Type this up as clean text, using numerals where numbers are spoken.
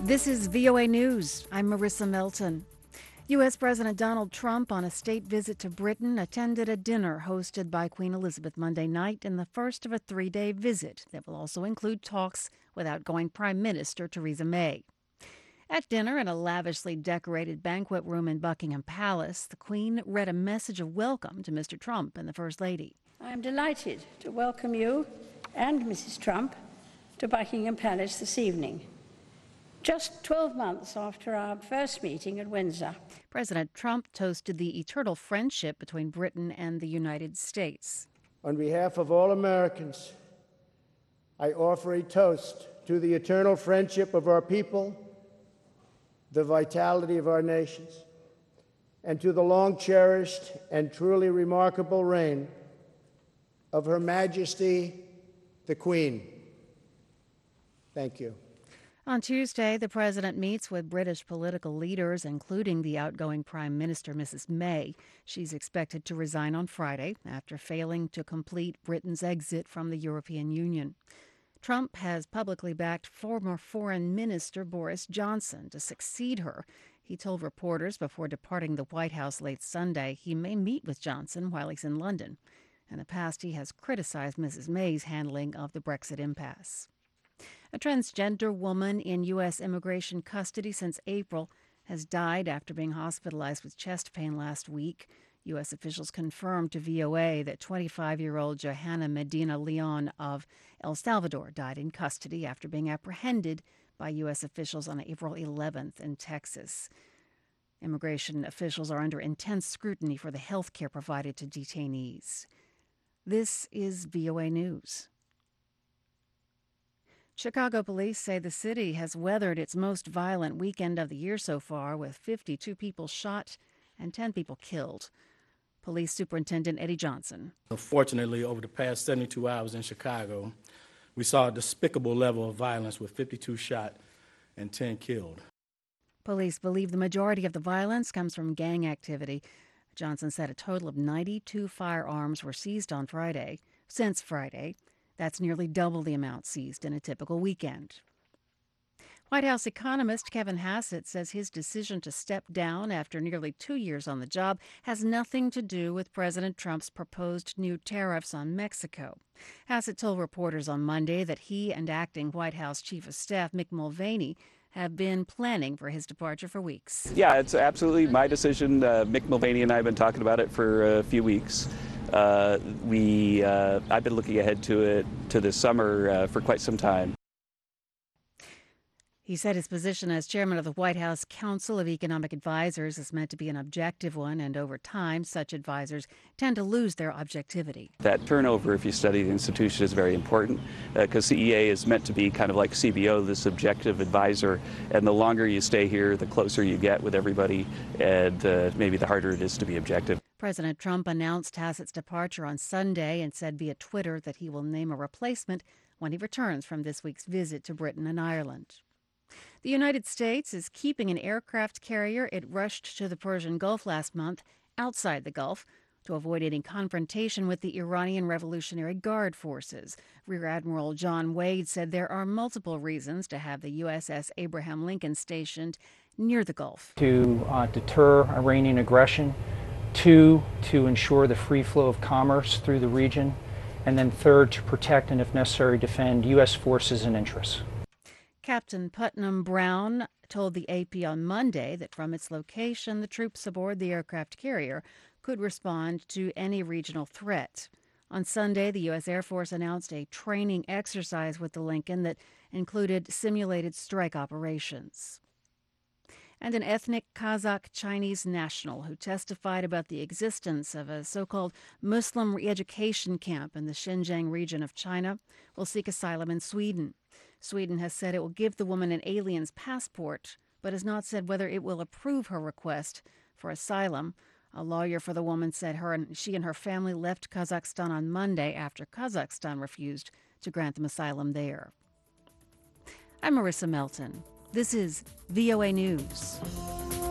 This is VOA News. I'm Marissa Melton. U.S. President Donald Trump, on a state visit to Britain, attended a dinner hosted by Queen Elizabeth Monday night in the first of a three-day visit that will also include talks with outgoing Prime Minister Theresa May. At dinner in a lavishly decorated banquet room in Buckingham Palace, the Queen read a message of welcome to Mr. Trump and the First Lady. I am delighted to welcome you and Mrs. Trump to Buckingham Palace this evening. Just 12 months after our first meeting at Windsor. President Trump toasted the eternal friendship between Britain and the United States. On behalf of all Americans, I offer a toast to the eternal friendship of our people, the vitality of our nations, and to the long-cherished and truly remarkable reign of Her Majesty, the Queen. Thank you. On Tuesday, the president meets with British political leaders, including the outgoing Prime Minister, Mrs. May. She's expected to resign on Friday after failing to complete Britain's exit from the European Union. Trump has publicly backed former Foreign Minister Boris Johnson to succeed her. He told reporters before departing the White House late Sunday he may meet with Johnson while he's in London. In the past, he has criticized Mrs. May's handling of the Brexit impasse. A transgender woman in U.S. immigration custody since April has died after being hospitalized with chest pain last week. U.S. officials confirmed to VOA that 25-year-old Johanna Medina Leon of El Salvador died in custody after being apprehended by U.S. officials on April 11th in Texas. Immigration officials are under intense scrutiny for the health care provided to detainees. This is VOA News. Chicago police say the city has weathered its most violent weekend of the year so far, with 52 people shot and 10 people killed. Police Superintendent Eddie Johnson. Unfortunately, over the past 72 hours in Chicago, we saw a despicable level of violence with 52 shot and 10 killed. Police believe the majority of the violence comes from gang activity. Johnson said a total of 92 firearms were seized on Friday. Since Friday, that's nearly double the amount seized in a typical weekend. White House economist Kevin Hassett says his decision to step down after nearly 2 years on the job has nothing to do with President Trump's proposed new tariffs on Mexico. Hassett told reporters on Monday that he and acting White House Chief of Staff Mick Mulvaney have been planning for his departure for weeks. Yeah, it's absolutely my decision. Mick Mulvaney and I have been talking about it for a few weeks. I've been looking ahead to this summer for quite some time. He said his position as chairman of the White House Council of Economic Advisors is meant to be an objective one, and over time, such advisors tend to lose their objectivity. That turnover, if you study the institution, is very important because CEA is meant to be kind of like CBO, this objective advisor, and the longer you stay here, the closer you get with everybody, and maybe the harder it is to be objective. President Trump announced Hassett's departure on Sunday and said via Twitter that he will name a replacement when he returns from this week's visit to Britain and Ireland. The United States is keeping an aircraft carrier it rushed to the Persian Gulf last month outside the Gulf to avoid any confrontation with the Iranian Revolutionary Guard forces. Rear Admiral John Wade said there are multiple reasons to have the USS Abraham Lincoln stationed near the Gulf. To deter Iranian aggression, 2, to ensure the free flow of commerce through the region, and then 3rd, to protect and, if necessary, defend U.S. forces and interests. Captain Putnam Brown told the AP on Monday that from its location, the troops aboard the aircraft carrier could respond to any regional threat. On Sunday, the U.S. Air Force announced a training exercise with the Lincoln that included simulated strike operations. And an ethnic Kazakh Chinese national who testified about the existence of a so-called Muslim re-education camp in the Xinjiang region of China will seek asylum in Sweden. Sweden has said it will give the woman an alien's passport, but has not said whether it will approve her request for asylum. A lawyer for the woman said she and her family left Kazakhstan on Monday after Kazakhstan refused to grant them asylum there. I'm Marissa Melton. This is VOA News.